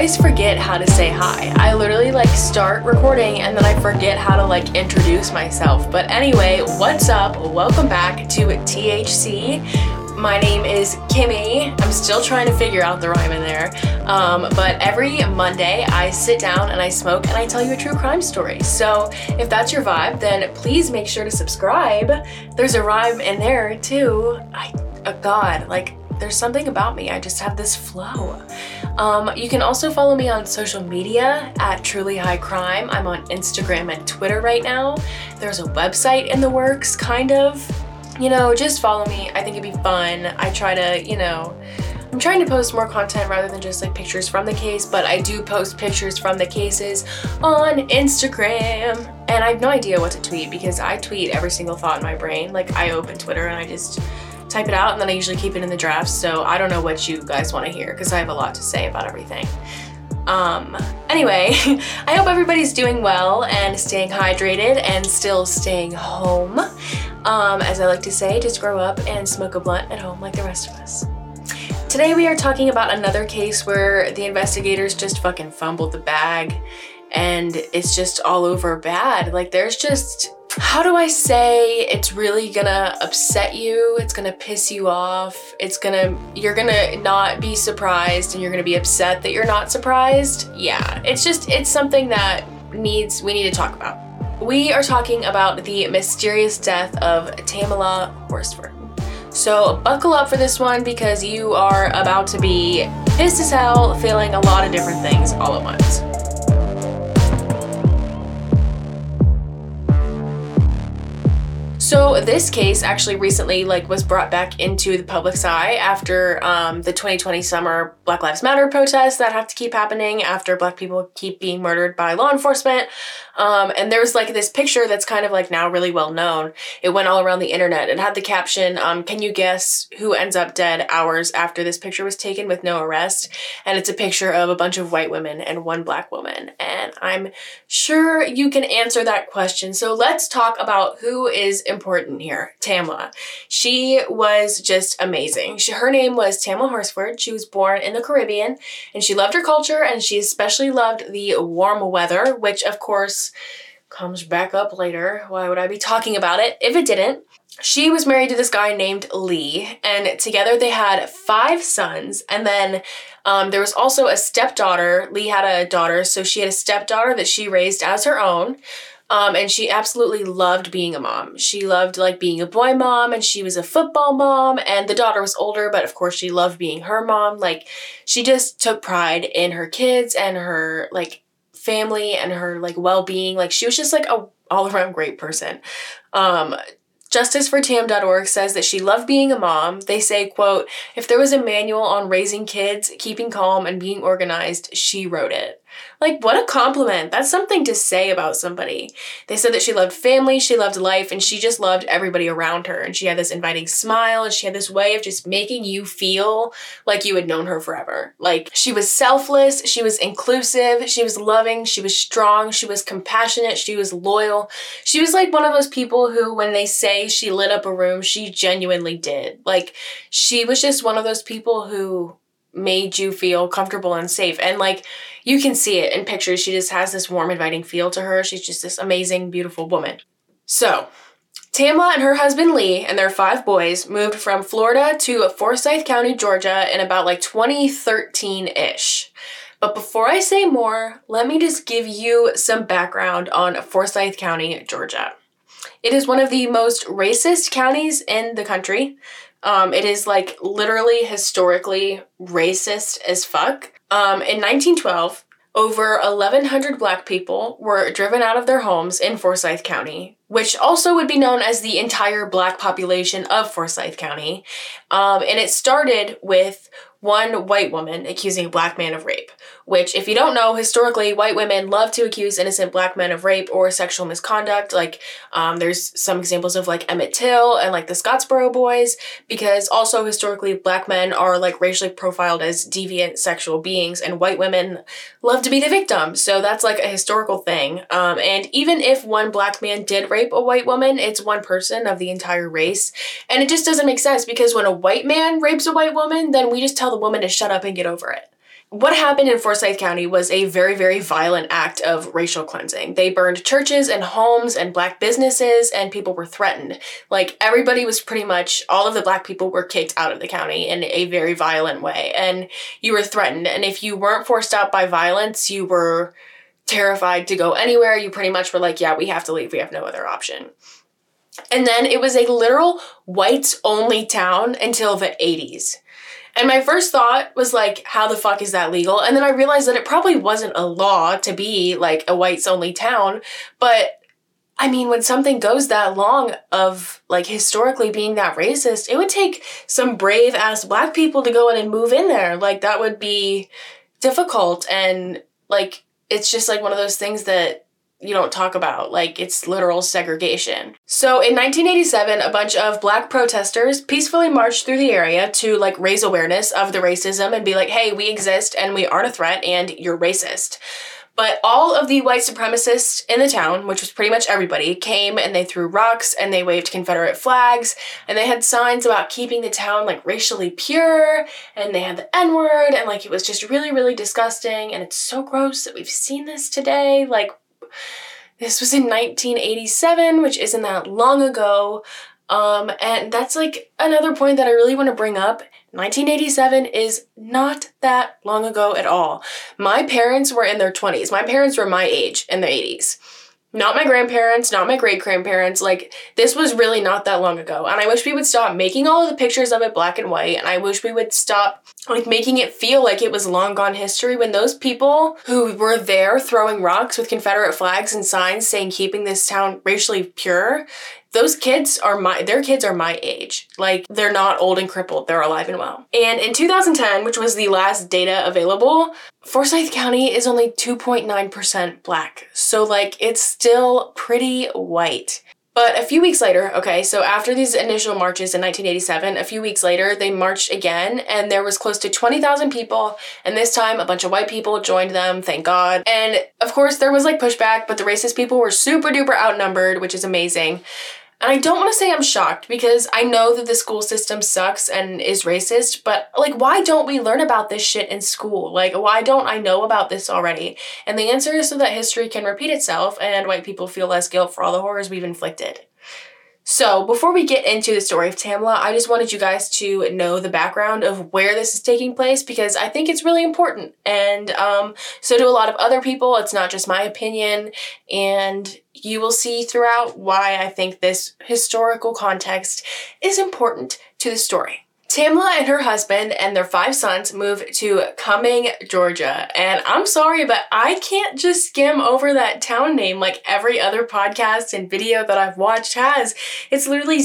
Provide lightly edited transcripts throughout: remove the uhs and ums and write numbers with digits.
always forget how to say hi. I literally start recording and then I forget how to introduce myself. But anyway, what's up? Welcome back to THC. My name is Kimmy. I'm still trying to figure out the rhyme in there. But every Monday I sit down and I smoke and I tell you a true crime story. So if that's your vibe, then please make sure to subscribe. There's a rhyme in there too. There's something about me. I just have this flow. You can also follow me on social media at Truly High Crime. I'm on Instagram and Twitter right now. There's a website in the works, kind of. Just follow me. I think it'd be fun. I try to, I'm trying to post more content rather than just pictures from the case, but I do post pictures from the cases on Instagram. And I have no idea what to tweet because I tweet every single thought in my brain. I open Twitter and I just type it out and then I usually keep it in the drafts. So I don't know what you guys want to hear because I have a lot to say about everything. Anyway, I hope everybody's doing well and staying hydrated and still staying home. As I like to say, just grow up and smoke a blunt at home like the rest of us. Today we are talking about another case where the investigators just fucking fumbled the bag and it's just all over bad. There's just, how do I say, it's really gonna upset you, it's gonna piss you off, you're gonna not be surprised and you're gonna be upset that you're not surprised. Yeah, it's something that we need to talk about. We are talking about the mysterious death of Tamala Horsford. So buckle up for this one because you are about to be pissed as hell, feeling a lot of different things all at once. So this case actually recently was brought back into the public's eye after the 2020 summer Black Lives Matter protests that have to keep happening after Black people keep being murdered by law enforcement. And there was this picture that's kind of now really well known. It went all around the internet. It had the caption, can you guess who ends up dead hours after this picture was taken with no arrest? And it's a picture of a bunch of white women and one Black woman. And I'm sure you can answer that question. So let's talk about who is important here. Tamala. She was just amazing. Her name was Tamala Horsford. She was born in the Caribbean and she loved her culture and she especially loved the warm weather, which of course comes back up later. Why would I be talking about it if it didn't? She was married to this guy named Lee, and together they had 5 sons, and then there was also a stepdaughter. Lee had a daughter, so she had a stepdaughter that she raised as her own, and she absolutely loved being a mom. She loved being a boy mom, and she was a football mom, and the daughter was older, but of course she loved being her mom. She just took pride in her kids and her family and her well-being. She was just a all-around great person. JusticeForTam.org says that she loved being a mom. They say, quote, if there was a manual on raising kids, keeping calm, and being organized, she wrote it. What a compliment. That's something to say about somebody. They said that she loved family, she loved life, and she just loved everybody around her. And she had this inviting smile, and she had this way of just making you feel like you had known her forever. She was selfless, she was inclusive, she was loving, she was strong, she was compassionate, she was loyal. She was one of those people who, when they say she lit up a room, she genuinely did. She was just one of those people who made you feel comfortable and safe. And you can see it in pictures. She just has this warm, inviting feel to her. She's just this amazing, beautiful woman. So Tamala and her husband Lee and their 5 boys moved from Florida to Forsyth County, Georgia in about 2013-ish. But before I say more, let me just give you some background on Forsyth County, Georgia. It is one of the most racist counties in the country. It is literally historically racist as fuck. In 1912, over 1,100 Black people were driven out of their homes in Forsyth County, which also would be known as the entire Black population of Forsyth County. And it started with one white woman accusing a Black man of rape, which, if you don't know, historically, white women love to accuse innocent Black men of rape or sexual misconduct. There's some examples of Emmett Till and the Scottsboro Boys, because also historically Black men are racially profiled as deviant sexual beings, and white women love to be the victim. So that's a historical thing. And even if one Black man did rape a white woman, it's one person of the entire race. And it just doesn't make sense, because when a white man rapes a white woman, then we just tell the woman to shut up and get over it. What happened in Forsyth County was a very, very violent act of racial cleansing. They burned churches and homes and Black businesses, and people were threatened. Like, everybody was pretty much, all of the Black people were kicked out of the county in a very violent way, and you were threatened. And if you weren't forced out by violence, you were terrified to go anywhere. You pretty much were like, yeah, we have to leave. We have no other option. And then it was a literal whites-only town until the 80s. And my first thought was like, how the fuck is that legal? And then I realized that it probably wasn't a law to be like a whites-only town. But I mean, when something goes that long of like historically being that racist, it would take some brave ass Black people to go in and move in there. Like, that would be difficult. And like, it's just like one of those things that you don't talk about, like it's literal segregation. So in 1987, a bunch of Black protesters peacefully marched through the area to like raise awareness of the racism and be like, hey, we exist and we aren't a threat and you're racist. But all of the white supremacists in the town, which was pretty much everybody, came and they threw rocks and they waved Confederate flags and they had signs about keeping the town like racially pure, and they had the N-word, and like it was just really, really disgusting, and it's so gross that we've seen this today. Like, this was in 1987, which isn't that long ago. And that's like another point that I really want to bring up. 1987 is not that long ago at all. My parents were in their 20s. My parents were my age in the 80s. Not my grandparents, not my great-grandparents. Like, this was really not that long ago. And I wish we would stop making all of the pictures of it black and white. And I wish we would stop, like, making it feel like it was long gone history when those people who were there throwing rocks with Confederate flags and signs saying keeping this town racially pure, those kids are their kids are my age. Like, they're not old and crippled. They're alive and well. And in 2010, which was the last data available, Forsyth County is only 2.9% Black. So, like, it's still pretty white. But a few weeks later, okay, so after these initial marches in 1987, a few weeks later, they marched again, and there was close to 20,000 people, and this time a bunch of white people joined them, thank God. And of course, there was like pushback, but the racist people were super duper outnumbered, which is amazing. And I don't want to say I'm shocked, because I know that the school system sucks and is racist, but like, why don't we learn about this shit in school? Like, why don't I know about this already? And the answer is so that history can repeat itself and white people feel less guilt for all the horrors we've inflicted. So before we get into the story of Tamla, I just wanted you guys to know the background of where this is taking place, because I think it's really important. And so do a lot of other people. It's not just my opinion. And you will see throughout why I think this historical context is important to the story. Tamla and her husband and their 5 sons moved to Cumming, Georgia. And I'm sorry, but I can't just skim over that town name like every other podcast and video that I've watched has. It's literally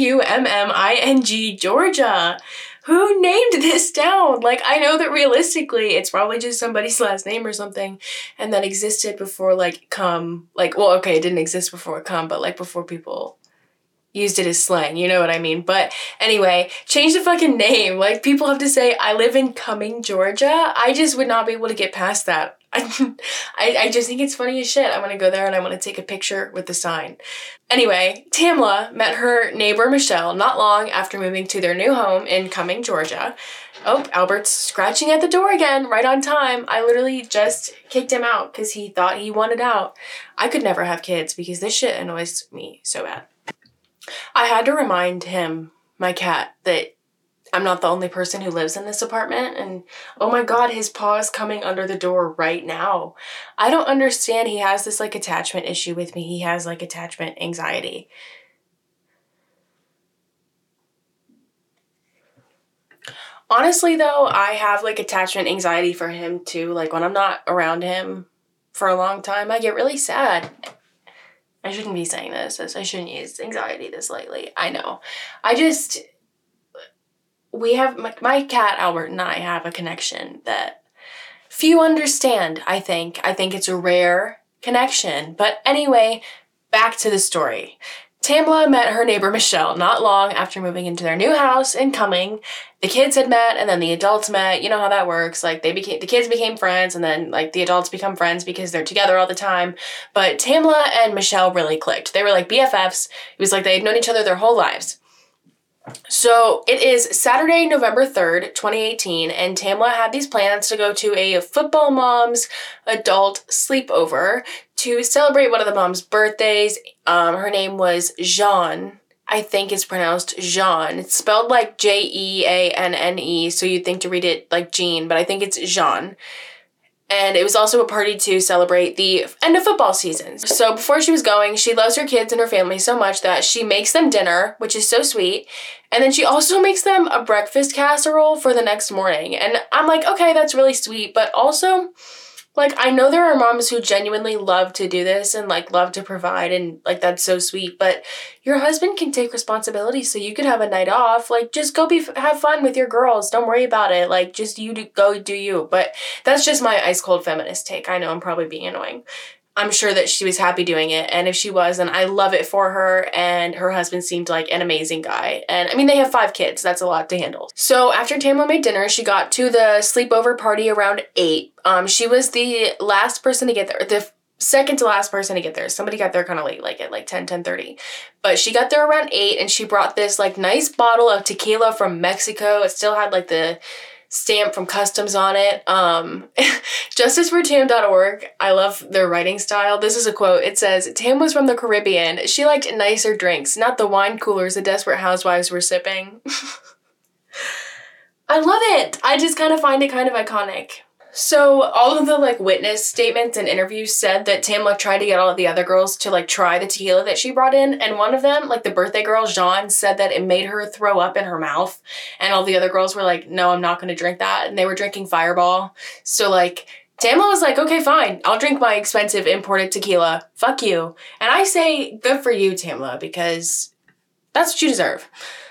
Cumming, Georgia. Who named this town? Like, I know that realistically, it's probably just somebody's last name or something, and that existed before, like, cum. Like, well, okay, it didn't exist before cum, but, like, before people used it as slang, you know what I mean? But anyway, change the fucking name. Like, people have to say, I live in Cumming, Georgia. I just would not be able to get past that. I just think it's funny as shit. I'm gonna go there and I want to take a picture with the sign. Anyway, Tamla met her neighbor Michelle not long after moving to their new home in Cumming, Georgia. Oh, Albert's scratching at the door again, right on time. I literally just kicked him out because he thought he wanted out. I could never have kids because this shit annoys me so bad. I had to remind him, my cat, that I'm not the only person who lives in this apartment, and oh my God, his paw is coming under the door right now. I don't understand. He has this like attachment issue with me. He has like attachment anxiety. Honestly though, I have like attachment anxiety for him too. Like when I'm not around him for a long time, I get really sad. I shouldn't be saying this. I shouldn't use anxiety this lightly. I know. We have, my cat Albert and I have a connection that few understand, I think. I think it's a rare connection. But anyway, back to the story. Tamla met her neighbor Michelle not long after moving into their new house in Cumming. The kids had met and then the adults met. You know how that works. Like the kids became friends and then like the adults become friends because they're together all the time. But Tamla and Michelle really clicked. They were like BFFs. It was like they had known each other their whole lives. So So it is Saturday, November 3rd, 2018, and Tamla had these plans to go to a football mom's adult sleepover to celebrate one of the mom's birthdays. Her name was Jeanne. I think it's pronounced Jeanne. It's spelled like Jeanne, so you'd think to read it like Jean, but I think it's Jeanne. And it was also a party to celebrate the end of football season. So before she was going, she loves her kids and her family so much that she makes them dinner, which is so sweet. And then she also makes them a breakfast casserole for the next morning. And I'm like, okay, that's really sweet. But also, like, I know there are moms who genuinely love to do this and, like, love to provide, and, like, that's so sweet. But your husband can take responsibility so you could have a night off. Like, just go have fun with your girls. Don't worry about it. Like, just go do you. But that's just my ice-cold feminist take. I know I'm probably being annoying. I'm sure that she was happy doing it, and if she was, then I love it for her, and her husband seemed like an amazing guy. And, I mean, they have 5 kids. That's a lot to handle. So after Tamla made dinner, she got to the sleepover party around 8. She was the last person to get there, the second to last person to get there. Somebody got there kind of late, like at like 10:30. But she got there around 8, and she brought this, like, nice bottle of tequila from Mexico. It still had, like, the stamp from customs on it. Justicefortam.org. I love their writing style. This is a quote. It says, "Tam was from the Caribbean. She liked nicer drinks, not the wine coolers the Desperate Housewives were sipping." I love it. I just kind of find it kind of iconic. So all of the, like, witness statements and interviews said that Tamla tried to get all of the other girls to, like, try the tequila that she brought in, and one of them, like, the birthday girl, Jeanne, said that it made her throw up in her mouth, and all the other girls were like, no, I'm not gonna drink that, and they were drinking Fireball. So, like, Tamla was like, okay, fine, I'll drink my expensive imported tequila. Fuck you. And I say, good for you, Tamla, because that's what you deserve.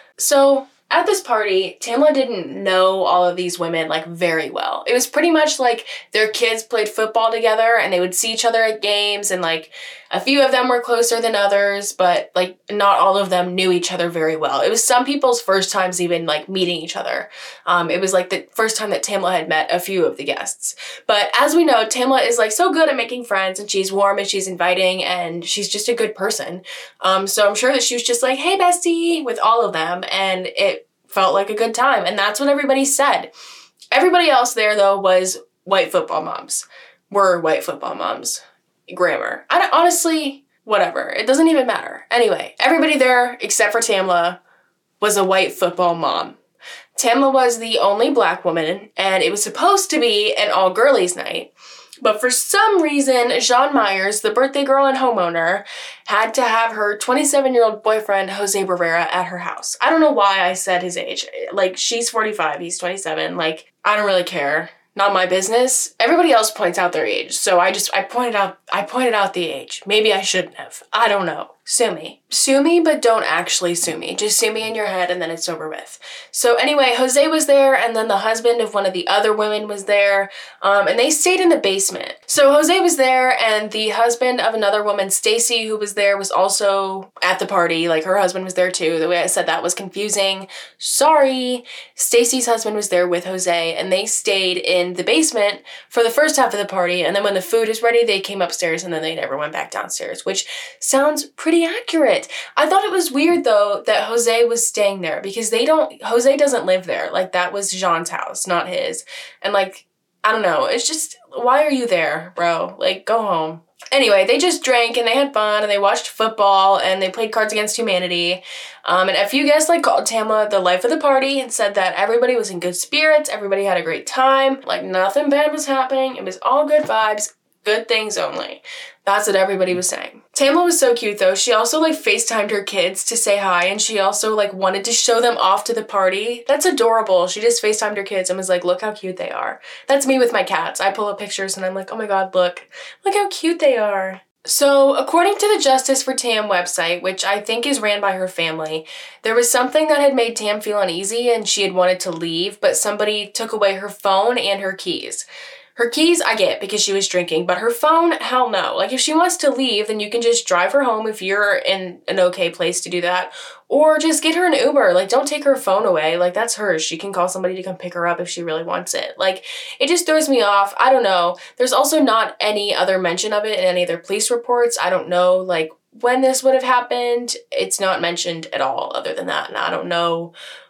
So at this party, Tamla didn't know all of these women, like, very well. It was pretty much like their kids played football together and they would see each other at games, and, like, a few of them were closer than others, but, like, not all of them knew each other very well. It was some people's first times even, like, meeting each other. It was, like, the first time that Tamla had met a few of the guests. But as we know, Tamla is, like, so good at making friends, and she's warm and she's inviting, and she's just a good person. So I'm sure that she was just like, hey, bestie, with all of them, and it felt like a good time. And that's what everybody said. Everybody else there, though, was white football moms. Were white football moms. Grammar. Honestly, whatever. It doesn't even matter. Anyway, everybody there, except for Tamla, was a white football mom. Tamla was the only black woman, and it was supposed to be an all-girlies night. But for some reason, Jeanne Myers, the birthday girl and homeowner, had to have her 27-year-old boyfriend, Jose Barrera, at her house. I don't know why I said his age. Like, she's 45, he's 27. Like, I don't really care. Not my business. Everybody else points out their age, so I pointed out the age. Maybe I shouldn't have. I don't know. Sue me. Sue me, but don't actually sue me. Just sue me in your head and then it's over with. So anyway, Jose was there, and then the husband of one of the other women was there, and they stayed in the basement. So Jose was there, and the husband of another woman, Stacy, who was there, was also at the party. Like, her husband was there too. The way I said that was confusing. Sorry. Stacy's husband was there with Jose, and they stayed in the basement for the first half of the party, and then when the food was ready, they came upstairs, and then they never went back downstairs, which sounds pretty accurate. I thought it was weird, though, that Jose was staying there, because Jose doesn't live there. Like, that was Jean's house, not his. And, like, I don't know. It's just, why are you there, bro? Like, go home. Anyway, they just drank and they had fun and they watched football and they played Cards Against Humanity. And a few guests, like, called Tamla the life of the party and said that everybody was in good spirits, everybody had a great time, like, nothing bad was happening, it was all good vibes, good things only. That's what everybody was saying. Tamla was so cute, though. She also, like, FaceTimed her kids to say hi, and she also, like, wanted to show them off to the party. That's adorable. She just FaceTimed her kids and was like, look how cute they are. That's me with my cats. I pull up pictures and I'm like, oh my god, look how cute they are. So, according to the Justice for Tam website, which I think is ran by her family, there was something that had made Tam feel uneasy and she had wanted to leave, but somebody took away her phone and her keys. Her keys, I get, because she was drinking, but her phone, hell no. Like, if she wants to leave, then you can just drive her home if you're in an okay place to do that, or just get her an Uber. Like, don't take her phone away. Like, that's hers. She can call somebody to come pick her up if she really wants it. Like, it just throws me off. I don't know. There's also not any other mention of it in any other police reports. I don't know, like, when this would have happened. It's not mentioned at all other than that, and I don't know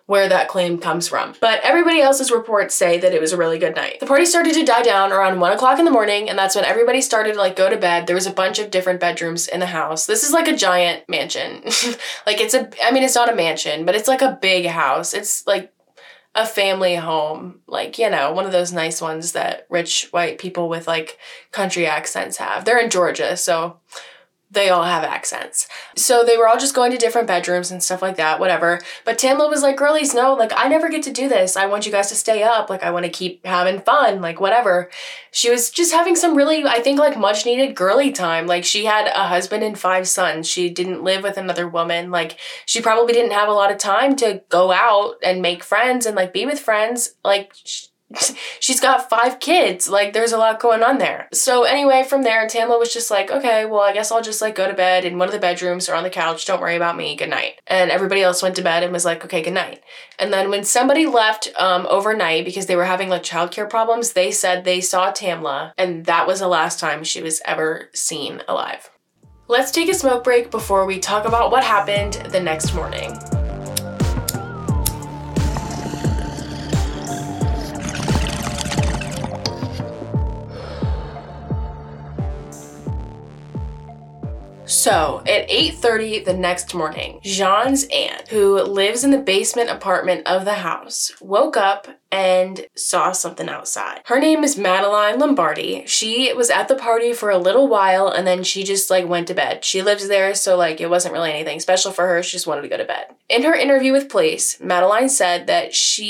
where that claim comes from. But everybody else's reports say that it was a really good night. The party started to die down around 1 o'clock in the morning, and that's when everybody started to like go to bed. There was a bunch of different bedrooms in the house. This is like a giant mansion. Like it's not a mansion, but it's like a big house. It's like a family home, like, you know, one of those nice ones that rich white people with like country accents have. They're in Georgia, so they all have accents. So they were all just going to different bedrooms and stuff like that, whatever. But Tamla was like, girlies, no, like, I never get to do this. I want you guys to stay up. Like, I want to keep having fun, like, whatever. She was just having some really, I think, like, much needed girly time. Like, she had a husband and 5 sons. She didn't live with another woman. Like, she probably didn't have a lot of time to go out and make friends and, like, be with friends. Like, she's got 5 kids. Like, there's a lot going on there. So anyway, from there, Tamla was just like, okay, well, I guess I'll just like go to bed in one of the bedrooms or on the couch. Don't worry about me. Good night. And everybody else went to bed and was like, okay, good night. And then when somebody left overnight because they were having like childcare problems, they said they saw Tamla, and that was the last time she was ever seen alive. Let's take a smoke break before we talk about what happened the next morning. So, at 8:30 the next morning, Jean's aunt, who lives in the basement apartment of the house, woke up and saw something outside. Her name is Madeline Lombardi. She was at the party for a little while, and then she just like went to bed. She lives there, so like it wasn't really anything special for her. She just wanted to go to bed. In her interview with police, Madeline said that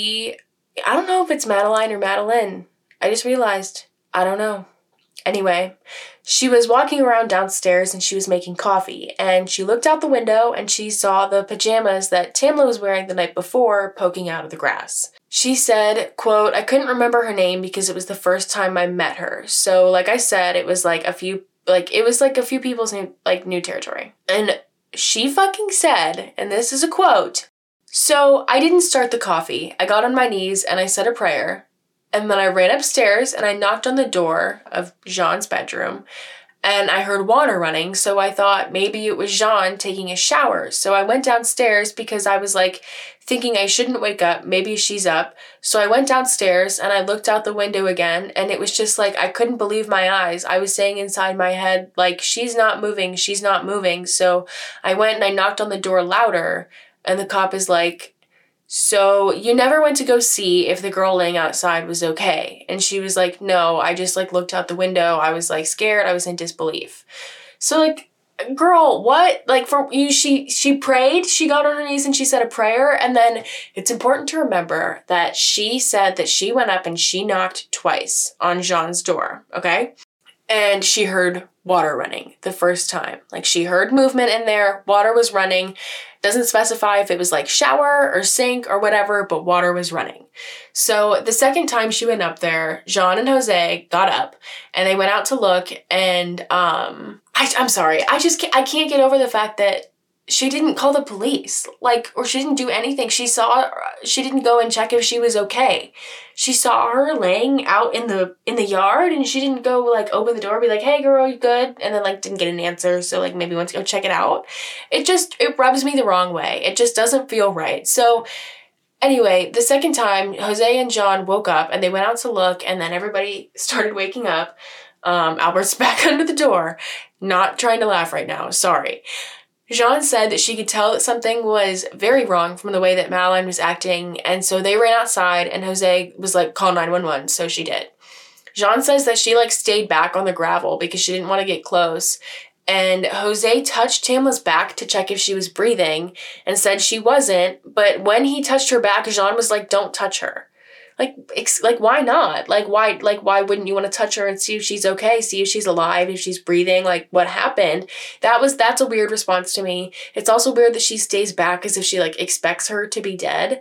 I don't know if it's Madeline or Madeline. I just realized. I don't know. Anyway, she was walking around downstairs and she was making coffee, and she looked out the window and she saw the pajamas that Tamla was wearing the night before poking out of the grass. She said, quote, I couldn't remember her name because it was the first time I met her. So like I said, it was like a few people's new territory. And she fucking said, and this is a quote, so I didn't start the coffee. I got on my knees and I said a prayer. And then I ran upstairs and I knocked on the door of Jean's bedroom and I heard water running. So I thought maybe it was Jean taking a shower. So I went downstairs because I was like thinking I shouldn't wake up. Maybe she's up. So I went downstairs and I looked out the window again, and it was just like, I couldn't believe my eyes. I was saying inside my head, like, she's not moving. She's not moving. So I went and I knocked on the door louder, and the cop is like, so you never went to go see if the girl laying outside was okay? And she was like, no, I just like looked out the window. I was like scared. I was in disbelief. So like, girl, what? Like for you, she prayed, she got on her knees and she said a prayer. And then it's important to remember that she said that she went up and she knocked twice on Jean's door. Okay. And she heard water running the first time. Like she heard movement in there. Water was running. Doesn't specify if it was like shower or sink or whatever, but water was running. So the second time she went up there, Jean and Jose got up and they went out to look, and I'm sorry. I can't get over the fact that she didn't call the police, like, or she didn't do anything. She didn't go and check if she was okay. She saw her laying out in the yard, and she didn't go like open the door, be like, hey girl, you good? And then like didn't get an answer. So like maybe went to go check it out. It rubs me the wrong way. It just doesn't feel right. So anyway, the second time Jose and Jean woke up and they went out to look, and then everybody started waking up. Albert's back under the door, not trying to laugh right now. Sorry. Jean said that she could tell that something was very wrong from the way that Madeline was acting, and so they ran outside, and Jose was like, call 911, so she did. Jean says that she like stayed back on the gravel because she didn't want to get close, and Jose touched Tamla's back to check if she was breathing and said she wasn't, but when he touched her back, Jean was like, don't touch her. Like, why not? Like, why wouldn't you want to touch her and see if she's okay, see if she's alive, if she's breathing, like, what happened? That's a weird response to me. It's also weird that she stays back as if she, like, expects her to be dead.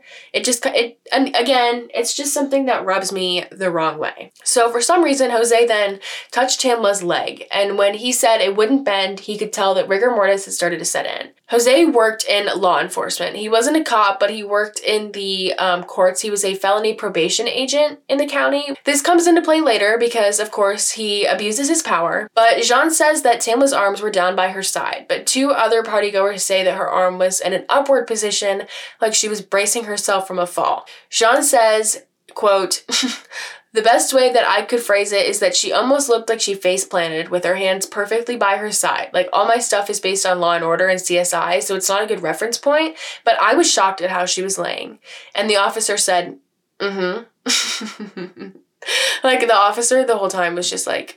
And again, it's just something that rubs me the wrong way. So for some reason, Jose then touched Tamla's leg, and when he said it wouldn't bend, he could tell that rigor mortis had started to set in. Jose worked in law enforcement. He wasn't a cop, but he worked in the courts. He was a felony probation probation agent in the county. This comes into play later because, of course, he abuses his power. But Jean says that Tamla's arms were down by her side, but 2 other partygoers say that her arm was in an upward position, like she was bracing herself from a fall. Jean says, quote, "The best way that I could phrase it is that she almost looked like she face planted with her hands perfectly by her side. Like, all my stuff is based on Law & Order and CSI, so it's not a good reference point, but I was shocked at how she was laying." And the officer said, mm-hmm. Like, the officer the whole time was just like,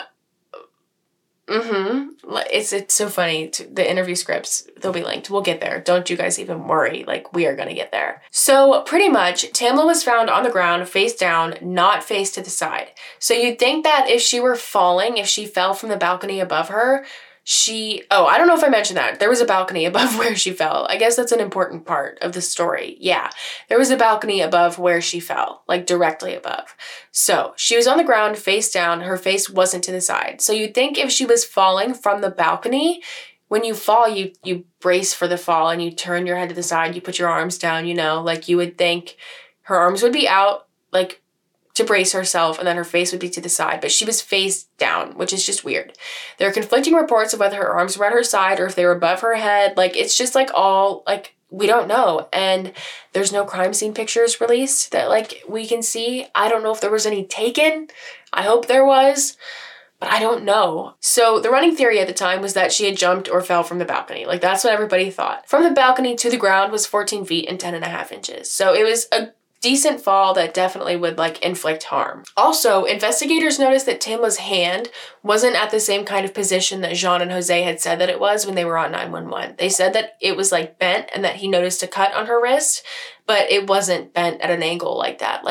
It's so funny. The interview scripts, they'll be linked. We'll get there. Don't you guys even worry. Like, we are going to get there. So pretty much, Tamla was found on the ground, face down, not face to the side. So you'd think that if she were falling, if she fell from the balcony above her, I don't know if I mentioned that. There was a balcony above where she fell. I guess that's an important part of the story. Yeah, there was a balcony above where she fell, like directly above. So she was on the ground, face down. Her face wasn't to the side. So you'd think if she was falling from the balcony, when you fall, you brace for the fall and you turn your head to the side, you put your arms down, like you would think her arms would be out, like to brace herself, and then her face would be to the side, but she was face down, which is just weird. There are conflicting reports of whether her arms were at her side or if they were above her head. Like, it's just we don't know. And there's no crime scene pictures released that we can see. I don't know if there was any taken. I hope there was, but I don't know. So the running theory at the time was that she had jumped or fell from the balcony. Like, that's what everybody thought. From the balcony to the ground was 14 feet and 10.5 inches. So it was a decent fall that definitely would inflict harm. Also, investigators noticed that Tamla's hand wasn't at the same kind of position that Jean and Jose had said that it was when they were on 911. They said that it was bent and that he noticed a cut on her wrist, but it wasn't bent at an angle like that.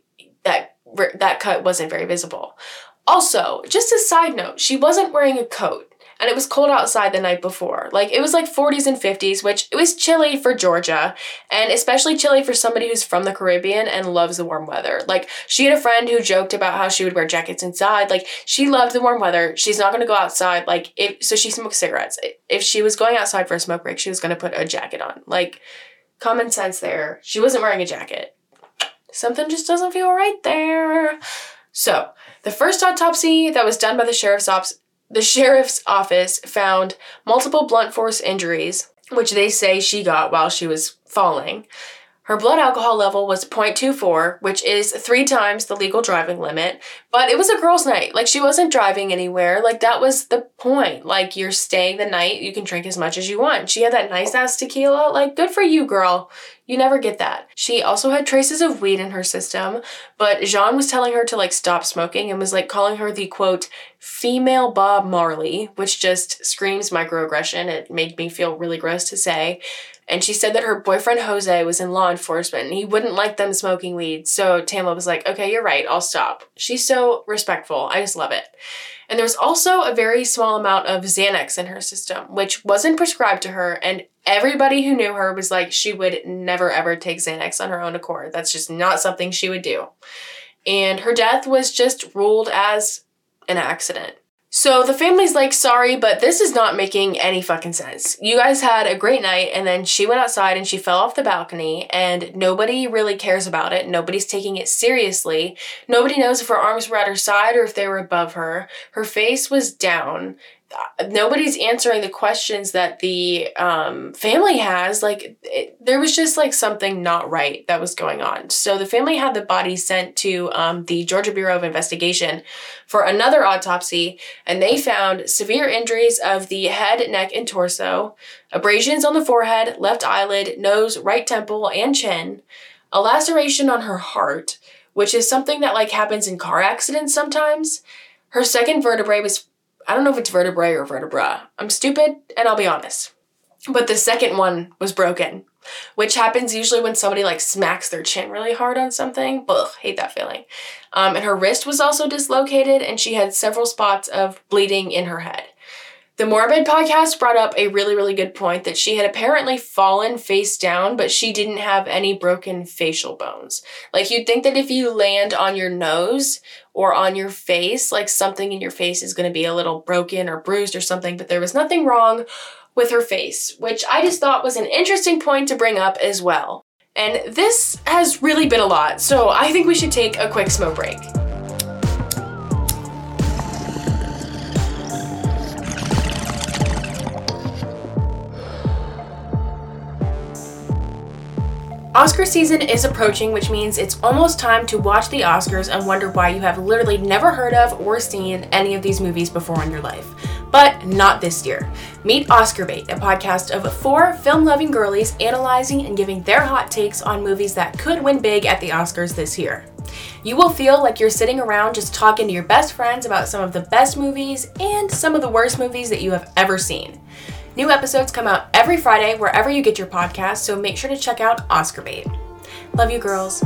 That cut wasn't very visible. Also, just a side note, she wasn't wearing a coat. And it was cold outside the night before. It was 40s and 50s, which it was chilly for Georgia, and especially chilly for somebody who's from the Caribbean and loves the warm weather. She had a friend who joked about how she would wear jackets inside. She loved the warm weather. She's not going to go outside. So she smokes cigarettes. If she was going outside for a smoke break, she was going to put a jacket on. Common sense there. She wasn't wearing a jacket. Something just doesn't feel right there. So, the first autopsy that was done by the sheriff's office found multiple blunt force injuries, which they say she got while she was falling. Her blood alcohol level was 0.24, which is 3 times the legal driving limit, but it was a girls' night. She wasn't driving anywhere. That was the point. You're staying the night, you can drink as much as you want. She had that nice-ass tequila. Good for you, girl. You never get that. She also had traces of weed in her system, but Jean was telling her to stop smoking and was calling her the, quote, female Bob Marley, which just screams microaggression. It made me feel really gross to say. And she said that her boyfriend Jose was in law enforcement and he wouldn't like them smoking weed. So Tamla was like, okay, you're right, I'll stop. She's so respectful. I just love it. And there was also a very small amount of Xanax in her system, which wasn't prescribed to her. And everybody who knew her was she would never ever take Xanax on her own accord. That's just not something she would do. And her death was just ruled as an accident. So the family's sorry, but this is not making any fucking sense. You guys had a great night, and then she went outside and she fell off the balcony, and nobody really cares about it. Nobody's taking it seriously. Nobody knows if her arms were at her side or if they were above her. Her face was down. Nobody's answering the questions that the family has. There was just something not right that was going on. So the family had the body sent to the Georgia Bureau of Investigation for another autopsy, and they found severe injuries of the head, neck, and torso, abrasions on the forehead, left eyelid, nose, right temple, and chin, a laceration on her heart, which is something that happens in car accidents sometimes. Her second vertebrae was, I don't know if it's vertebrae or vertebra. I'm stupid, and I'll be honest. But the second one was broken, which happens usually when somebody smacks their chin really hard on something. Ugh, hate that feeling. And her wrist was also dislocated, and she had several spots of bleeding in her head. The Morbid podcast brought up a really, really good point that she had apparently fallen face down, but she didn't have any broken facial bones. You'd think that if you land on your nose or on your face, something in your face is going to be a little broken or bruised or something, but there was nothing wrong with her face, which I just thought was an interesting point to bring up as well. And this has really been a lot, so I think we should take a quick smoke break. Oscar season is approaching, which means it's almost time to watch the Oscars and wonder why you have literally never heard of or seen any of these movies before in your life. But not this year. Meet Oscar Bait, a podcast of 4 film-loving girlies analyzing and giving their hot takes on movies that could win big at the Oscars this year. You will feel like you're sitting around just talking to your best friends about some of the best movies and some of the worst movies that you have ever seen. New episodes come out every Friday wherever you get your podcasts, so make sure to check out Oscar Bait. Love you, girls.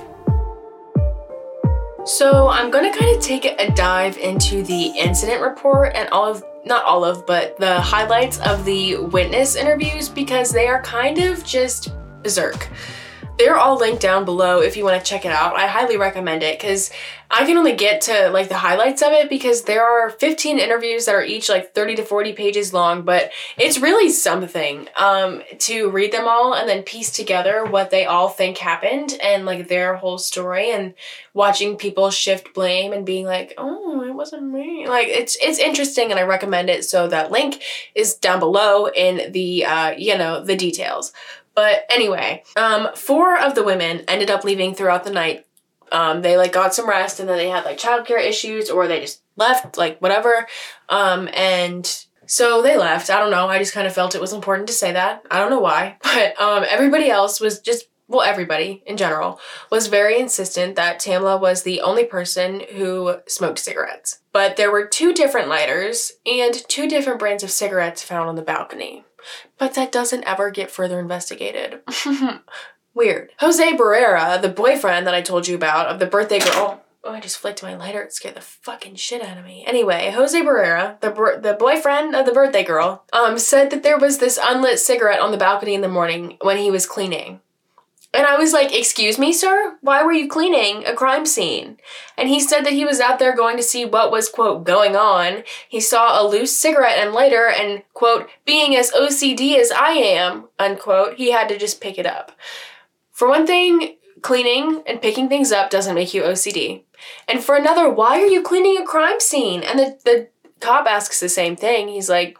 So I'm going to kind of take a dive into the incident report and but the highlights of the witness interviews, because they are kind of just berserk. They're all linked down below if you want to check it out. I highly recommend it because I can only get to like the highlights of it because there are 15 interviews that are each like 30 to 40 pages long, but it's really something to read them all and then piece together what they all think happened and like their whole story, and watching people shift blame and being like, oh, it wasn't me. Like it's interesting, and I recommend it. So that link is down below in the the details. But anyway, 4 of the women ended up leaving throughout the night. They like got some rest, and then they had like childcare issues, or they just left, like whatever. And so they left. I don't know. I just kind of felt it was important to say that. I don't know why, but everybody else was everybody in general was very insistent that Tamla was the only person who smoked cigarettes. But there were 2 different lighters and 2 different brands of cigarettes found on the balcony. But that doesn't ever get further investigated. Weird. Jose Barrera, the boyfriend that I told you about of the birthday girl. Oh, I just flicked my lighter. It scared the fucking shit out of me. Anyway, Jose Barrera, the boyfriend of the birthday girl, said that there was this unlit cigarette on the balcony in the morning when he was cleaning. And I was like, excuse me, sir? Why were you cleaning a crime scene? And he said that he was out there going to see what was, quote, going on. He saw a loose cigarette and lighter and, quote, being as OCD as I am, unquote, he had to just pick it up. For one thing, cleaning and picking things up doesn't make you OCD. And for another, why are you cleaning a crime scene? And the cop asks the same thing. He's like,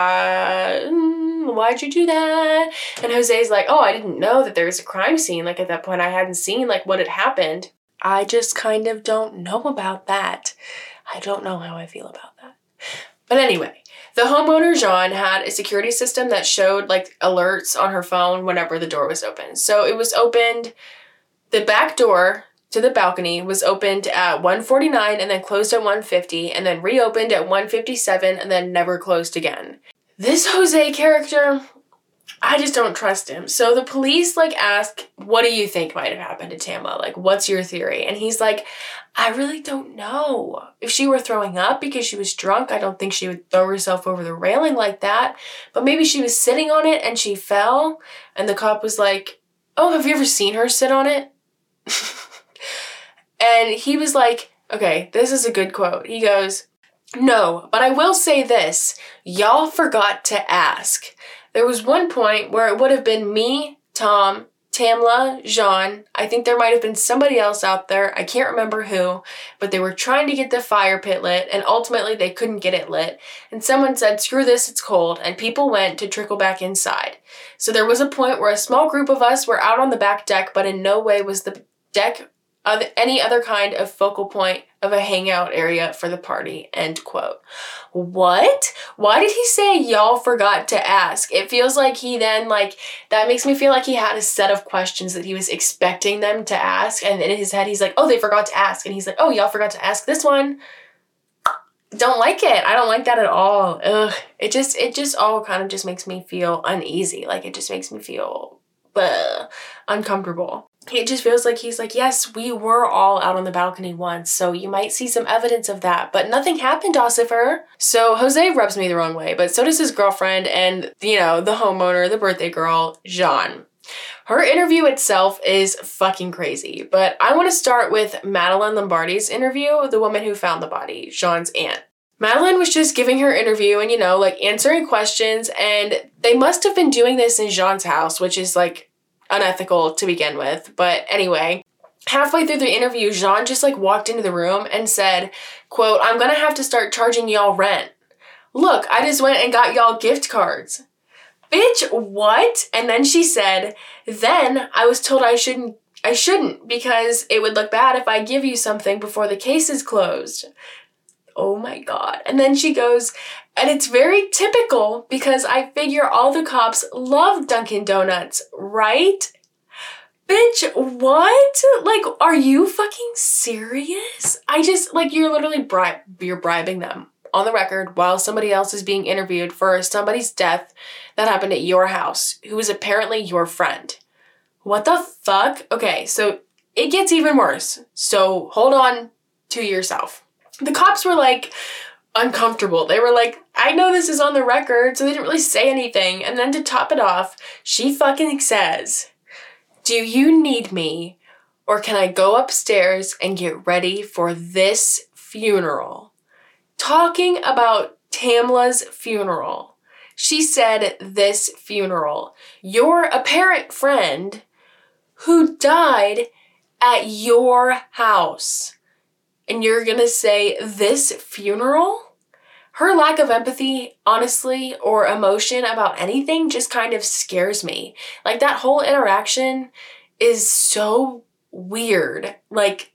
why'd you do that? And Jose's like, oh, I didn't know that there was a crime scene. Like at that point, I hadn't seen like what had happened. I just kind of don't know about that. I don't know how I feel about that. But anyway, the homeowner, Jean, had a security system that showed like alerts on her phone whenever the door was open. So it was opened, the back door to the balcony was opened at 1:49 and then closed at 1:50 and then reopened at 1:57 and then never closed again. This Jose character, I just don't trust him. So the police like ask, what do you think might have happened to Tamla? Like, what's your theory? And he's like, I really don't know. If she were throwing up because she was drunk, I don't think she would throw herself over the railing like that. But maybe she was sitting on it and she fell. And the cop was like, oh, have you ever seen her sit on it? And he was like, okay, this is a good quote. He goes, no, but I will say this. Y'all forgot to ask. There was one point where it would have been me, Tom, Tamla, Jean. I think there might have been somebody else out there. I can't remember who, but they were trying to get the fire pit lit, and ultimately they couldn't get it lit. And someone said, screw this, it's cold, and people went to trickle back inside. So there was a point where a small group of us were out on the back deck, but in no way was the deck of any other kind of focal point of a hangout area for the party, end quote. What? Why did he say y'all forgot to ask? It feels like he then, that makes me feel like he had a set of questions that he was expecting them to ask, and in his head he's like, oh, they forgot to ask, and he's like, oh, y'all forgot to ask this one. Don't like it. I don't like that at all. Ugh. It just all kind of just makes me feel uneasy. Like, it just makes me feel uncomfortable. It just feels like he's like, yes, we were all out on the balcony once, so you might see some evidence of that, but nothing happened, Ossifer. So Jose rubs me the wrong way, but so does his girlfriend and, the homeowner, the birthday girl, Jean. Her interview itself is fucking crazy, but I want to start with Madeline Lombardi's interview, the woman who found the body, Jean's aunt. Madeline was just giving her interview and, answering questions, and they must have been doing this in Jean's house, which is, unethical to begin with. But anyway, halfway through the interview, Jean just like walked into the room and said, quote, "I'm gonna have to start charging y'all rent. Look, I just went and got y'all gift cards." Bitch, what? And then she said, "Then I was told I shouldn't because it would look bad if I give you something before the case is closed." Oh my God. And then she goes, "And it's very typical because I figure all the cops love Dunkin' Donuts, right?" Bitch, what? Like, are you fucking serious? You're literally you're bribing them on the record while somebody else is being interviewed for somebody's death that happened at your house, who is apparently your friend. What the fuck? Okay, so it gets even worse. So hold on to yourself. The cops were like uncomfortable. They were like, "I know this is on the record," so they didn't really say anything. And then to top it off, she fucking says, "Do you need me, or can I go upstairs and get ready for this funeral?" Talking about Tamla's funeral. She said, "This funeral. Your apparent friend who died at your house. And you're gonna say this funeral?" Her lack of empathy, honestly, or emotion about anything just kind of scares me. Like, that whole interaction is so weird. Like,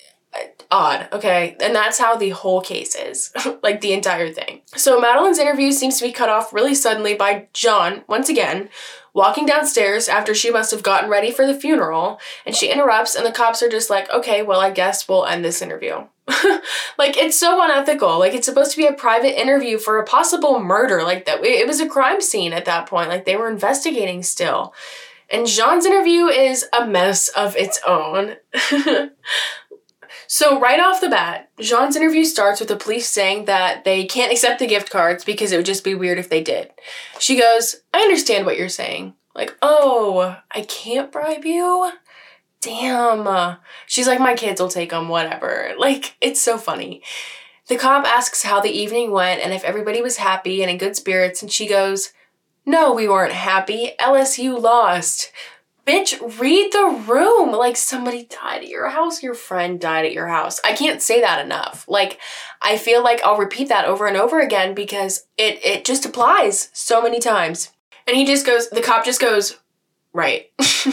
odd, okay? And that's how the whole case is. Like, the entire thing. So Madeleine's interview seems to be cut off really suddenly by Jean, once again, walking downstairs after she must have gotten ready for the funeral, and she interrupts, and the cops are just like, "Okay, well, I guess we'll end this interview." Like, it's so unethical. Like, it's supposed to be a private interview for a possible murder. Like, that it was a crime scene at that point. Like, they were investigating still. And Jean's interview is a mess of its own. So right off the bat, Jean's interview starts with the police saying that they can't accept the gift cards because it would just be weird if they did. She goes, "I understand what you're saying." Like, "Oh, I can't bribe you? Damn." She's like, "My kids will take them, whatever." Like, it's so funny. The cop asks how the evening went and if everybody was happy and in good spirits, and she goes, "No, we weren't happy. LSU lost." Bitch, read the room. Like, somebody died at your house, your friend died at your house. I can't say that enough. Like, I feel like I'll repeat that over and over again because it just applies so many times. And the cop just goes, "Right."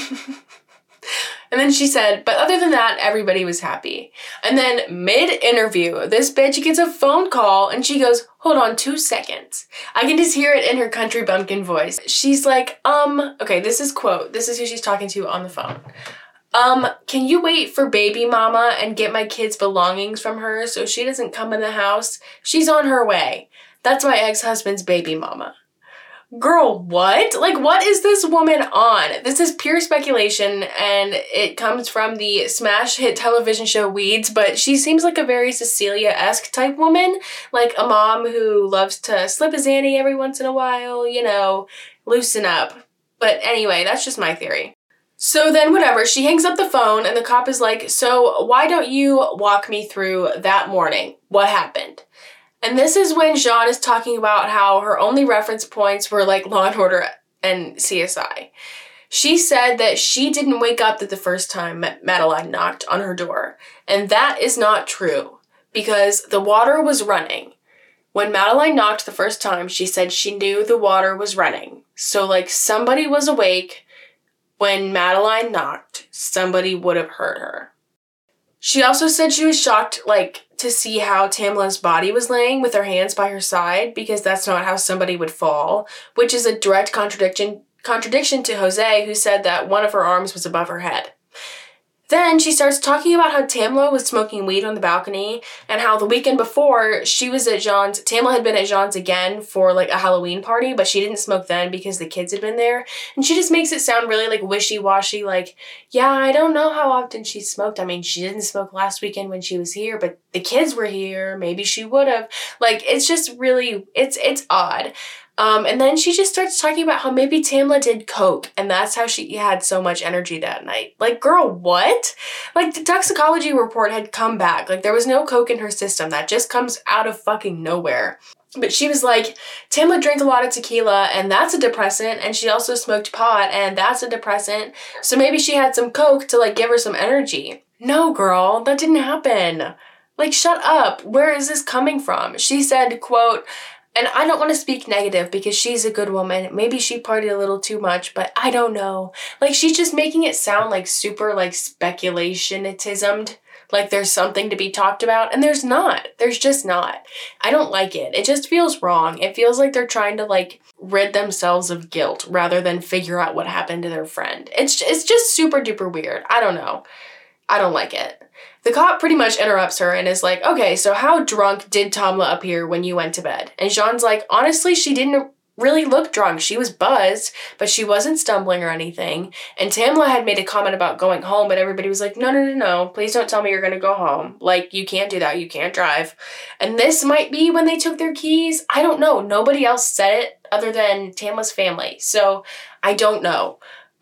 And then she said, "But other than that, everybody was happy." And then mid-interview, this bitch gets a phone call and she goes, "Hold on 2 seconds." I can just hear it in her country bumpkin voice. She's like, okay, this is who she's talking to on the phone. "Can you wait for baby mama and get my kid's belongings from her so she doesn't come in the house? She's on her way. That's my ex-husband's baby mama." Girl, what? Like, what is this woman on? This is pure speculation, and it comes from the smash hit television show Weeds, but she seems like a very Cecilia-esque type woman, like a mom who loves to slip a Zanny every once in a while, loosen up. But anyway, that's just my theory. So then whatever, she hangs up the phone, and the cop is like, "So why don't you walk me through that morning? What happened?" And this is when Jean is talking about how her only reference points were like Law & Order and CSI. She said that she didn't wake up the first time Madeleine knocked on her door. And that is not true, because the water was running. When Madeleine knocked the first time, she said she knew the water was running. So, like, somebody was awake when Madeleine knocked. Somebody would have heard her. She also said she was shocked, to see how Tamla's body was laying with her hands by her side, because that's not how somebody would fall, which is a direct contradiction to Jose, who said that one of her arms was above her head. Then she starts talking about how Tamla was smoking weed on the balcony, and how the weekend before she was at Jean's, Tamla had been at Jean's again for a Halloween party, but she didn't smoke then because the kids had been there. And she just makes it sound really wishy-washy, yeah, I don't know how often she smoked. I mean, she didn't smoke last weekend when she was here, but the kids were here, maybe she would have. Like, it's just really, it's odd. And then she just starts talking about how maybe Tamla did coke, and that's how she had so much energy that night. Like, girl, what? Like, the toxicology report had come back. Like, there was no coke in her system. That just comes out of fucking nowhere. But she was like, Tamla drank a lot of tequila, and that's a depressant, and she also smoked pot, and that's a depressant. So maybe she had some coke to, like, give her some energy. No, girl, that didn't happen. Like, shut up. Where is this coming from? She said, quote, and I don't want to speak negative because she's a good woman. Maybe she partied a little too much, but I don't know. Like, she's just making it sound like super, like, speculationismed. Like, there's something to be talked about, and there's not. There's just not. I don't like it. It just feels wrong. It feels like they're trying to, like, rid themselves of guilt rather than figure out what happened to their friend. It's just super duper weird. I don't know. I don't like it. The cop pretty much interrupts her and is like, okay, so how drunk did Tamla appear when you went to bed? And Jean's like, honestly, she didn't really look drunk. She was buzzed, but she wasn't stumbling or anything. And Tamla had made a comment about going home, but everybody was like, no, please don't tell me you're going to go home. Like, you can't do that. You can't drive. And this might be when they took their keys. I don't know. Nobody else said it other than Tamla's family. So I don't know.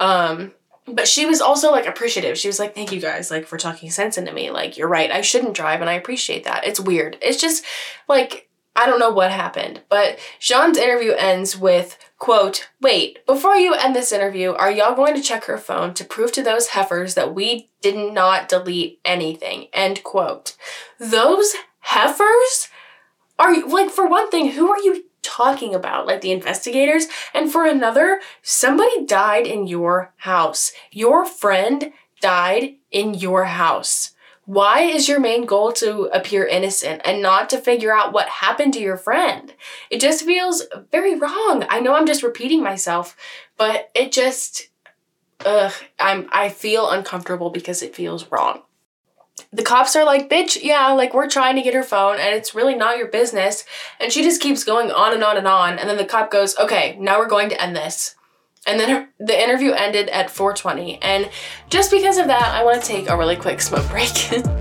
But she was also, like, appreciative. She was like, thank you guys, like, for talking sense into me. Like, you're right. I shouldn't drive, and I appreciate that. It's weird. It's just, like, I don't know what happened. But Jean's interview ends with, quote, wait, before you end this interview, are y'all going to check her phone to prove to those heifers that we did not delete anything? End quote. Those heifers? Are you, like, for one thing, who are you talking about? Like, the investigators? And for another, somebody died in your house. Your friend died in your house. Why is your main goal to appear innocent and not to figure out what happened to your friend? It just feels very wrong. I know I'm just repeating myself, but it just, I feel uncomfortable because it feels wrong. The cops are like, bitch, yeah, like, we're trying to get her phone and it's really not your business. And she just keeps going on and on and on. And then the cop goes, okay, now we're going to end this. And then the interview ended at 4:20. And just because of that, I want to take a really quick smoke break.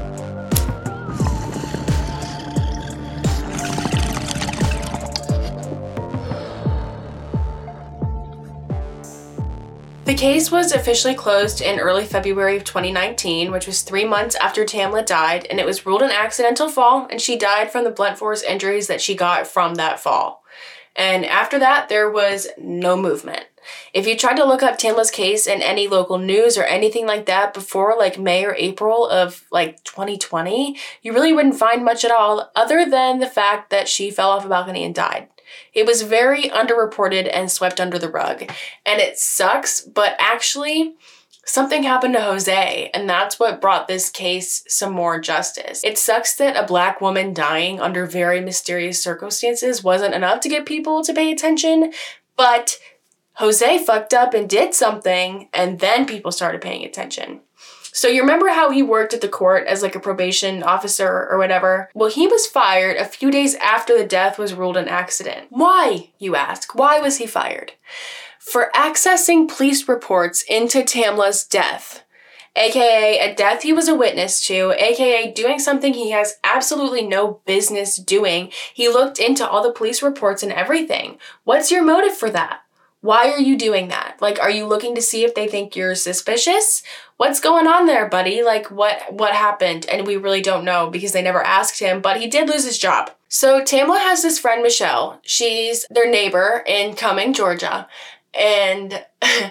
The case was officially closed in early February of 2019, which was 3 months after Tamla died, and it was ruled an accidental fall, and she died from the blunt force injuries that she got from that fall. And after that, there was no movement. If you tried to look up Tamla's case in any local news or anything like that before, like, May or April of, like, 2020, you really wouldn't find much at all other than the fact that she fell off a balcony and died. It was very underreported and swept under the rug. And it sucks, but actually, something happened to Jose, and that's what brought this case some more justice. It sucks that a Black woman dying under very mysterious circumstances wasn't enough to get people to pay attention, but Jose fucked up and did something, and then people started paying attention. So you remember how he worked at the court as, like, a probation officer or whatever? Well, he was fired a few days after the death was ruled an accident. Why, you ask? Why was he fired? For accessing police reports into Tamla's death, aka a death he was a witness to, aka doing something he has absolutely no business doing. He looked into all the police reports and everything. What's your motive for that? Why are you doing that? Like, are you looking to see if they think you're suspicious? What's going on there, buddy? Like, what happened? And we really don't know because they never asked him, but he did lose his job. So Tamla has this friend, Michelle. She's their neighbor in Cumming, Georgia. And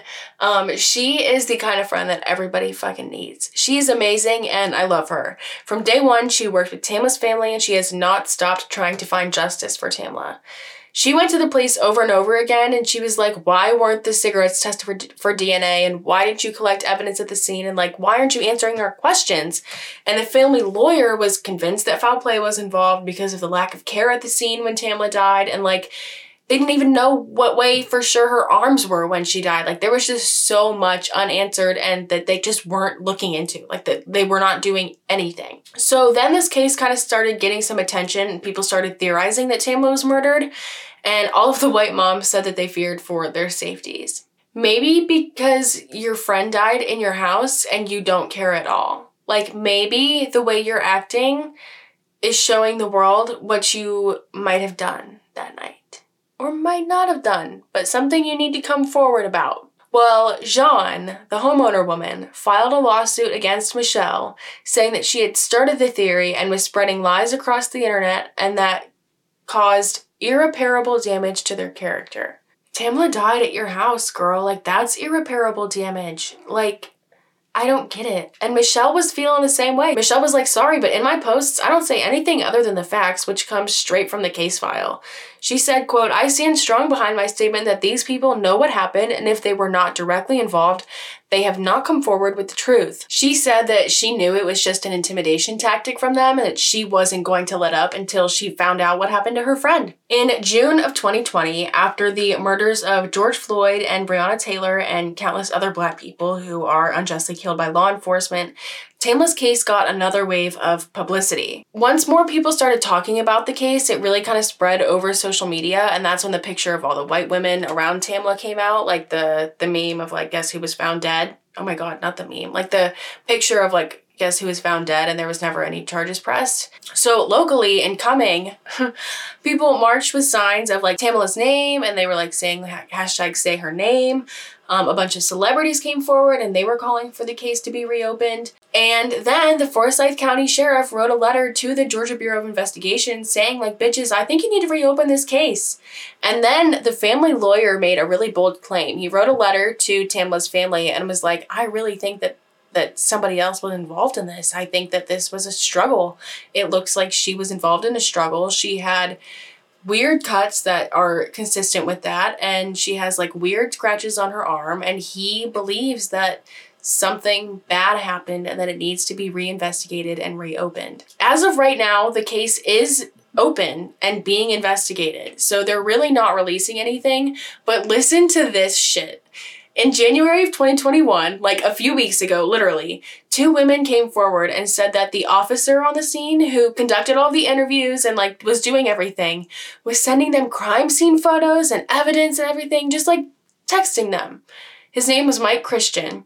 she is the kind of friend that everybody fucking needs. She's amazing and I love her. From day one, she worked with Tamla's family and she has not stopped trying to find justice for Tamla. She went to the police over and over again and she was like, why weren't the cigarettes tested for DNA? And why didn't you collect evidence at the scene? And, like, why aren't you answering our questions? And the family lawyer was convinced that foul play was involved because of the lack of care at the scene when Tamla died. And, like, they didn't even know what way for sure her arms were when she died. Like, there was just so much unanswered and that they just weren't looking into. Like, that they were not doing anything. So then this case kind of started getting some attention and people started theorizing that Tamla was murdered. And all of the white moms said that they feared for their safeties. Maybe because your friend died in your house and you don't care at all. Like, maybe the way you're acting is showing the world what you might have done that night. Or might not have done, but something you need to come forward about. Well, Jean, the homeowner woman, filed a lawsuit against Michelle, saying that she had started the theory and was spreading lies across the internet and that caused irreparable damage to their character. Tamla died at your house, girl. Like, that's irreparable damage. Like, I don't get it. And Michelle was feeling the same way. Michelle was like, sorry, but in my posts, I don't say anything other than the facts, which comes straight from the case file. She said, quote, I stand strong behind my statement that these people know what happened, and if they were not directly involved, they have not come forward with the truth. She said that she knew it was just an intimidation tactic from them and that she wasn't going to let up until she found out what happened to her friend. In June of 2020, after the murders of George Floyd and Breonna Taylor and countless other Black people who are unjustly killed by law enforcement, Tamla's case got another wave of publicity. Once more people started talking about the case, it really kind of spread over social media, and that's when the picture of all the white women around Tamla came out, like the meme of, like, guess who was found dead? Oh my god, not the meme. Like the picture of, like, guess who was found dead and there was never any charges pressed. So locally in Cumming, people marched with signs of, like, Tamla's name, and they were, like, saying hashtag say her name. A bunch of celebrities came forward and they were calling for the case to be reopened. And then the Forsyth County Sheriff wrote a letter to the Georgia Bureau of Investigation saying, like, bitches, I think you need to reopen this case. And then the family lawyer made a really bold claim. He wrote a letter to Tamla's family and was like, I really think that somebody else was involved in this. I think that this was a struggle. It looks like she was involved in a struggle. She had weird cuts that are consistent with that, and she has, like, weird scratches on her arm, and he believes that something bad happened and that it needs to be reinvestigated and reopened. As of right now, the case is open and being investigated, so they're really not releasing anything, but listen to this shit. In January of 2021, like a few weeks ago, literally, 2 women came forward and said that the officer on the scene who conducted all the interviews and, like, was doing everything was sending them crime scene photos and evidence and everything, just, like, texting them. His name was Mike Christian.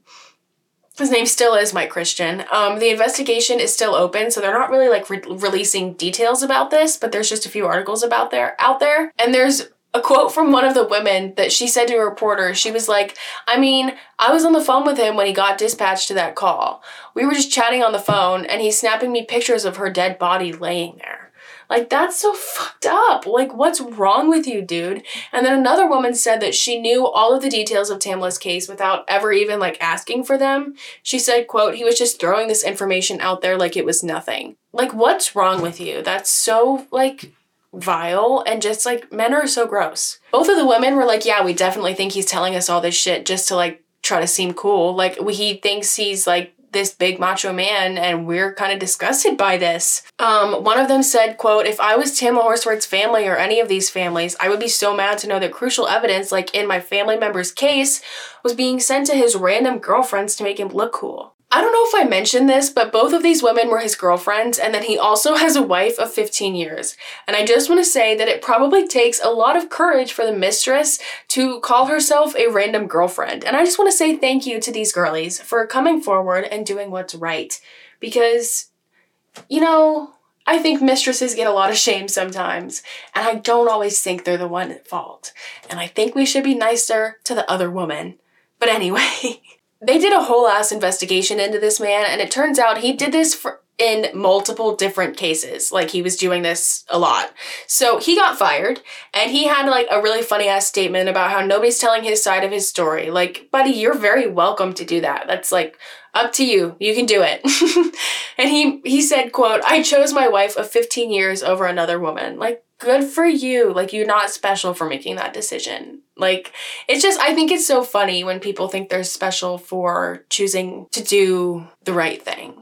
His name still is Mike Christian. The investigation is still open, so they're not really, like, releasing details about this, but there's just a few articles out there. And there's a quote from one of the women that she said to a reporter. She was like, I mean, I was on the phone with him when he got dispatched to that call. We were just chatting on the phone and he's snapping me pictures of her dead body laying there. Like, that's so fucked up. Like, what's wrong with you, dude? And then another woman said that she knew all of the details of Tamla's case without ever even, like, asking for them. She said, quote, he was just throwing this information out there like it was nothing. Like, what's wrong with you? That's so, like, vile, and just, like, men are so gross. Both of the women were like, yeah, we definitely think he's telling us all this shit just to, like, try to seem cool. Like, he thinks he's, like, this big macho man, and we're kind of disgusted by this. One of them said, quote, if I was Tamla Horsworth's family or any of these families, I would be so mad to know that crucial evidence, like in my family member's case, was being sent to his random girlfriends to make him look cool. I don't know if I mentioned this, but both of these women were his girlfriends, and then he also has a wife of 15 years. And I just want to say that it probably takes a lot of courage for the mistress to call herself a random girlfriend. And I just want to say thank you to these girlies for coming forward and doing what's right. Because, you know, I think mistresses get a lot of shame sometimes, and I don't always think they're the one at fault. And I think we should be nicer to the other woman. But anyway... They did a whole ass investigation into this man, and it turns out he did this in multiple different cases. Like, he was doing this a lot. So he got fired, and he had, like, a really funny ass statement about how nobody's telling his side of his story. Like, buddy, you're very welcome to do that. That's, like, up to you. You can do it. And he said, quote, I chose my wife of 15 years over another woman. Like, good for you. Like, you're not special for making that decision. Like, it's just, I think it's so funny when people think they're special for choosing to do the right thing.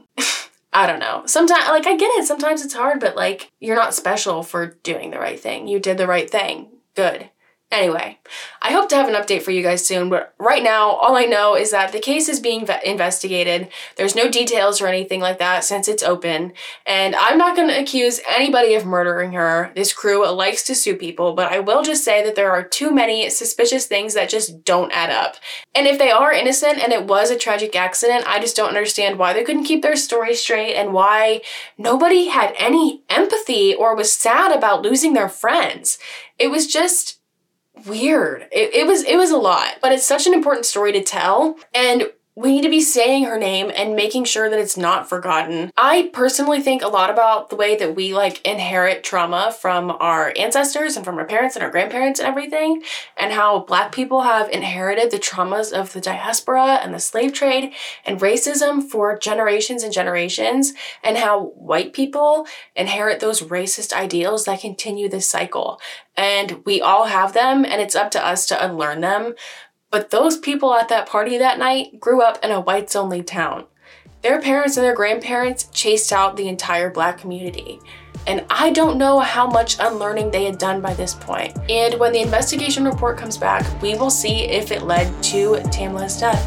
I don't know. Sometimes, like, I get it. Sometimes it's hard, but, like, you're not special for doing the right thing. You did the right thing. Good. Anyway, I hope to have an update for you guys soon, but right now, all I know is that the case is being investigated. There's no details or anything like that since it's open, and I'm not going to accuse anybody of murdering her. This crew likes to sue people, but I will just say that there are too many suspicious things that just don't add up. And if they are innocent and it was a tragic accident, I just don't understand why they couldn't keep their story straight and why nobody had any empathy or was sad about losing their friends. It was just weird. It was a lot, but it's such an important story to tell, and we need to be saying her name and making sure that it's not forgotten. I personally think a lot about the way that we inherit trauma from our ancestors and from our parents and our grandparents and everything, and how Black people have inherited the traumas of the diaspora and the slave trade and racism for generations and generations, and how white people inherit those racist ideals that continue this cycle. And we all have them, and it's up to us to unlearn them. But those people at that party that night grew up in a whites-only town. Their parents and their grandparents chased out the entire Black community. And I don't know how much unlearning they had done by this point. And when the investigation report comes back, we will see if it led to Tamla's death.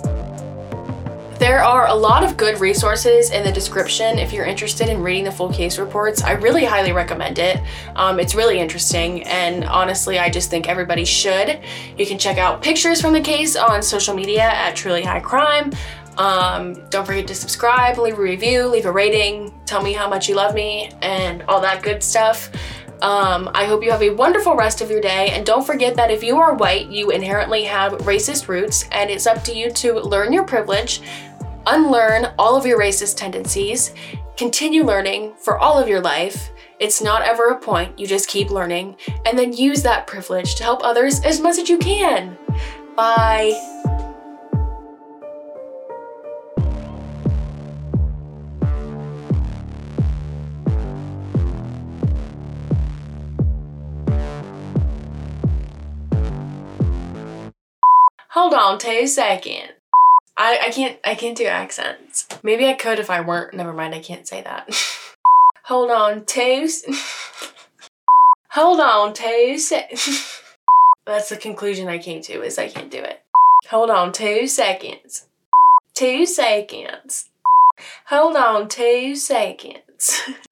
There are a lot of good resources in the description if you're interested in reading the full case reports. I really highly recommend it. It's really interesting, and honestly, I just think everybody should. You can check out pictures from the case on social media at Truly High Crime. Don't forget to subscribe, leave a review, leave a rating, tell me how much you love me, and all that good stuff. I hope you have a wonderful rest of your day, and don't forget that if you are white, you inherently have racist roots, and it's up to you to learn your privilege, unlearn all of your racist tendencies, continue learning for all of your life. It's not ever a point, you just keep learning, and then use that privilege to help others as much as you can. Bye. Hold on 2 seconds. I can't do accents. Maybe I could if I weren't. Never mind, I can't say that. Hold on 2 Hold on 2 seconds. That's the conclusion I came to, is I can't do it. Hold on 2 seconds. 2 seconds. Hold on 2 seconds.